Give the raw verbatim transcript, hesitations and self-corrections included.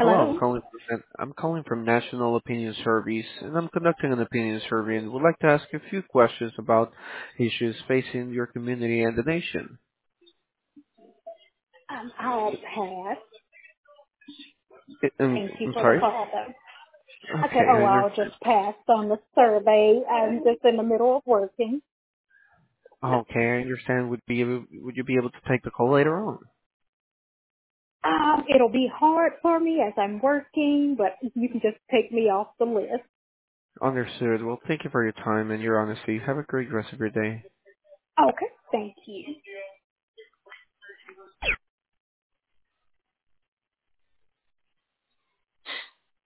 Hello, I'm Hello. calling from I'm calling from National Opinion Surveys, and I'm conducting an opinion survey and would like to ask a few questions about issues facing your community and the nation. Um, I'll pass. I- um, Thank you I'm for the sorry? call, though. I said, Okay, I oh, I'll understand. just pass on the survey. I'm just in the middle of working. Okay, I understand. Would be able, would you be able to take the call later on? Um, it'll be hard for me as I'm working, but you can just take me off the list. Understood. Well, thank you for your time and your honesty. Have a great rest of your day. Okay, thank you.